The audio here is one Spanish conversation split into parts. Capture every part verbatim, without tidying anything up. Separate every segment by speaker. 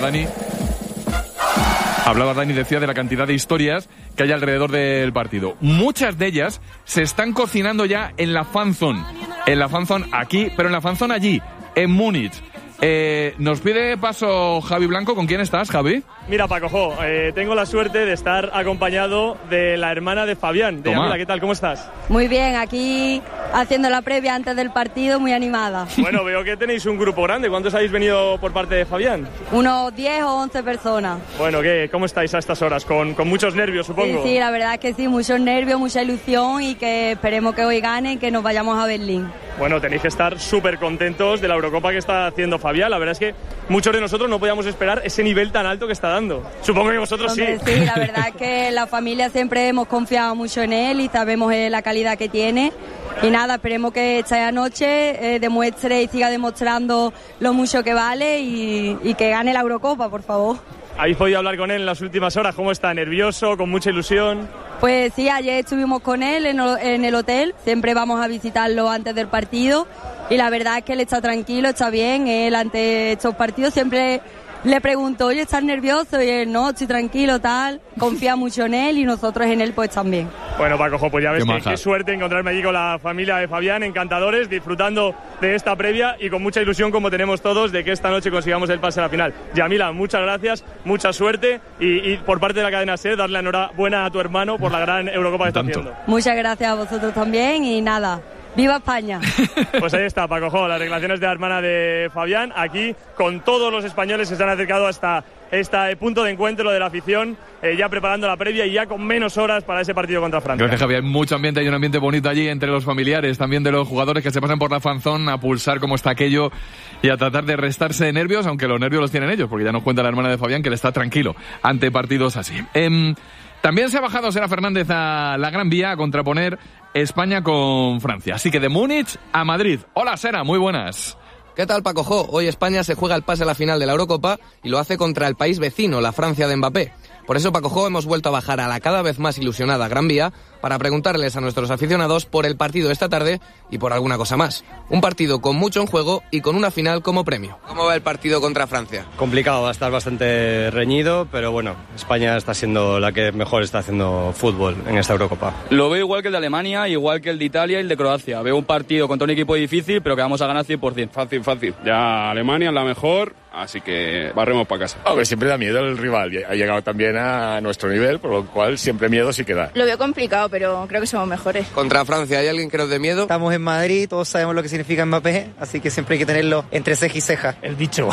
Speaker 1: Dani. Hablaba Dani, decía, de la cantidad de historias que hay alrededor del partido. Muchas de ellas se están cocinando ya en la fanzone. En la fanzone aquí, pero en la fanzone allí, en Múnich. Eh, nos pide paso Javi Blanco. ¿Con quién estás, Javi?
Speaker 2: Mira, Paco, eh, tengo la suerte de estar acompañado de la hermana de Fabián, de Yamila. ¿Qué tal? ¿Cómo estás?
Speaker 3: Muy bien, aquí haciendo la previa antes del partido, muy animada.
Speaker 2: Bueno, veo que tenéis un grupo grande. ¿Cuántos habéis venido por parte de Fabián?
Speaker 3: Unos diez o once personas.
Speaker 2: Bueno, ¿qué? ¿Cómo estáis a estas horas? Con, con muchos nervios, supongo.
Speaker 3: Sí, sí, la verdad es que sí, muchos nervios, mucha ilusión y que esperemos que hoy ganen, que nos vayamos a Berlín.
Speaker 2: Bueno, tenéis que estar súper contentos de la Eurocopa que está haciendo Fabián. La verdad es que muchos de nosotros no podíamos esperar ese nivel tan alto que está dando. Supongo que vosotros
Speaker 3: Hombre,
Speaker 2: sí.
Speaker 3: Sí, la verdad es que la familia siempre hemos confiado mucho en él y sabemos eh, la calidad que tiene. Y nada, esperemos que esta noche eh, demuestre y siga demostrando lo mucho que vale y, y que gane la Eurocopa, por favor.
Speaker 2: ¿Habéis podido hablar con él en las últimas horas? ¿Cómo está? ¿Nervioso? ¿Con mucha ilusión?
Speaker 3: Pues sí, ayer estuvimos con él en, en el hotel, siempre vamos a visitarlo antes del partido y la verdad es que él está tranquilo, está bien, él ante estos partidos siempre le pregunto, oye, ¿estás nervioso? Y él, no, estoy tranquilo, tal, confía mucho en él y nosotros en él pues también.
Speaker 2: Bueno, Paco, pues ya ves
Speaker 1: qué,
Speaker 2: que, qué suerte encontrarme allí con la familia de Fabián, encantadores, disfrutando de esta previa y con mucha ilusión como tenemos todos de que esta noche consigamos el pase a la final. Yamila, muchas gracias, mucha suerte y, y por parte de la cadena SER darle la enhorabuena a tu hermano por la gran Eurocopa que está haciendo.
Speaker 3: Muchas gracias a vosotros también y nada. ¡Viva España!
Speaker 2: Pues ahí está, Paco Jo, las declaraciones de la hermana de Fabián, aquí con todos los españoles que se han acercado hasta este punto de encuentro de la afición, eh, ya preparando la previa y ya con menos horas para ese partido contra Francia.
Speaker 1: Gracias, Javier. Hay mucho ambiente, hay un ambiente bonito allí entre los familiares, también de los jugadores que se pasan por la fanzón a pulsar cómo está aquello y a tratar de restarse de nervios, aunque los nervios los tienen ellos, porque ya nos cuenta la hermana de Fabián que él está tranquilo ante partidos así. Eh, También se ha bajado Sera Fernández a la Gran Vía a contraponer España con Francia. Así que de Múnich a Madrid. Hola, Sera, muy buenas.
Speaker 4: ¿Qué tal, Paco Jo? Hoy España se juega el pase a la final de la Eurocopa y lo hace contra el país vecino, la Francia de Mbappé. Por eso, Paco Jo, hemos vuelto a bajar a la cada vez más ilusionada Gran Vía para preguntarles a nuestros aficionados por el partido de esta tarde y por alguna cosa más. Un partido con mucho en juego y con una final como premio. ¿Cómo va el partido contra Francia?
Speaker 5: Complicado, va a estar bastante reñido, pero bueno, España está siendo la que mejor está haciendo fútbol en esta Eurocopa.
Speaker 6: Lo veo igual que el de Alemania, igual que el de Italia y el de Croacia. Veo un partido contra un equipo difícil, pero que vamos a ganar cien por ciento.
Speaker 7: Fácil, fácil. Ya Alemania es la mejor, así que barremos para casa.
Speaker 8: A ver, siempre da miedo el rival. Ha llegado también a nuestro nivel, por lo cual siempre miedo sí que da.
Speaker 9: Lo veo complicado, pero creo que somos mejores.
Speaker 4: ¿Contra Francia hay alguien que nos dé miedo?
Speaker 10: Estamos en Madrid, todos sabemos lo que significa Mbappé, así que siempre hay que tenerlo entre ceja y ceja.
Speaker 11: El bicho,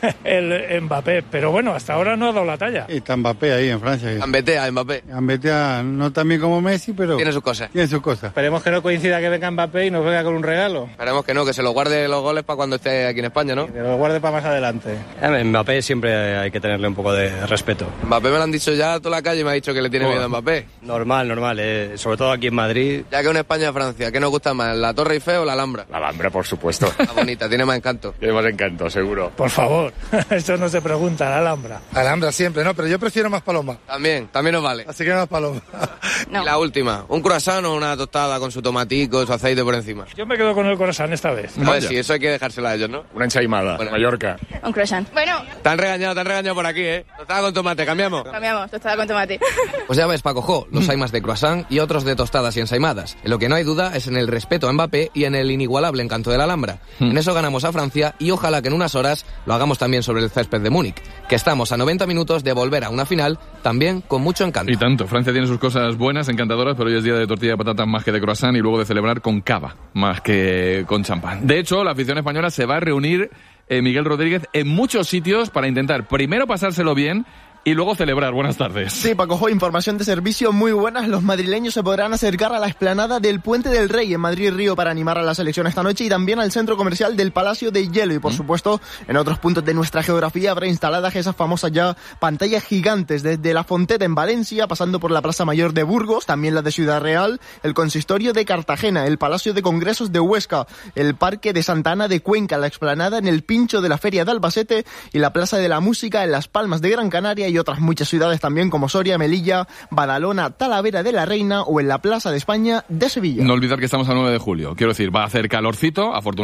Speaker 11: el Mbappé, pero bueno, hasta ahora no ha dado la talla.
Speaker 12: Está Mbappé ahí en Francia.
Speaker 4: Ambetea, Mbappé.
Speaker 12: Ambetea no tan bien como Messi, pero...
Speaker 4: Tiene sus cosas.
Speaker 12: Tiene sus cosas.
Speaker 10: Esperemos que no coincida que venga Mbappé y nos venga con un regalo.
Speaker 4: Esperemos que no, que se lo guarde los goles para cuando esté aquí en España, ¿no?
Speaker 10: Que lo guarde para más adelante.
Speaker 5: A Mbappé siempre hay que tenerle un poco de respeto.
Speaker 4: Mbappé me lo han dicho ya toda la calle y me ha dicho que le tiene oh. miedo a Mbappé.
Speaker 5: Normal, normal, eh, sobre todo aquí en Madrid.
Speaker 4: Ya que una España-Francia, ¿qué nos gusta más, la Torre Eiffel o la Alhambra?
Speaker 8: La Alhambra, por supuesto.
Speaker 4: Está bonita, tiene más encanto.
Speaker 8: Tiene más encanto, seguro.
Speaker 11: Por favor, eso no se pregunta, la Alhambra.
Speaker 12: Alhambra siempre, ¿no? Pero yo prefiero más paloma.
Speaker 4: También, también nos vale.
Speaker 12: Así que más paloma.
Speaker 9: No.
Speaker 4: Y la última, un croissant o una tostada con su tomatico, su aceite por encima.
Speaker 11: Yo me quedo con el croissant esta vez.
Speaker 4: A ver, si eso hay que dejárselo a ellos, ¿no?
Speaker 8: Una ensaimada, bueno, Mallorca.
Speaker 9: Un croissant. Bueno.
Speaker 4: Te han regañado, te han regañado por aquí, ¿eh? Tostada con tomate, ¿cambiamos?
Speaker 9: Cambiamos, tostada con tomate.
Speaker 4: Pues ya ves, Paco Jo, los hay más de croissant y otros de tostadas y ensaimadas. En lo que no hay duda es en el respeto a Mbappé y en el inigualable encanto de la Alhambra. En eso ganamos a Francia y ojalá que en unas horas lo hagamos también sobre el césped de Múnich, que estamos a noventa minutos de volver a una final también con mucho encanto.
Speaker 1: Y tanto, Francia tiene sus cosas buenas, encantadoras, pero hoy es día de tortilla de patatas más que de croissant y luego de celebrar con cava más que con champán. De hecho, la afición española se va a reunir, eh, Miguel Rodríguez, en muchos sitios para intentar primero pasárselo bien y luego celebrar. Buenas tardes.
Speaker 13: Sí, Paco Jo, información de servicio muy buenas. Los madrileños se podrán acercar a la explanada del Puente del Rey en Madrid Río para animar a la selección esta noche y también al centro comercial del Palacio de Hielo. Y por ¿Mm? supuesto, en otros puntos de nuestra geografía habrá instaladas esas famosas ya pantallas gigantes desde la Fonteta en Valencia, pasando por la Plaza Mayor de Burgos, también la de Ciudad Real, el Consistorio de Cartagena, el Palacio de Congresos de Huesca, el Parque de Santa Ana de Cuenca, la explanada en el Pincho de la Feria de Albacete y la Plaza de la Música en Las Palmas de Gran Canaria y otras muchas ciudades también como Soria, Melilla, Badalona, Talavera de la Reina o en la Plaza de España de Sevilla.
Speaker 1: No olvidar que estamos a nueve de julio. Quiero decir, va a hacer calorcito, afortunadamente.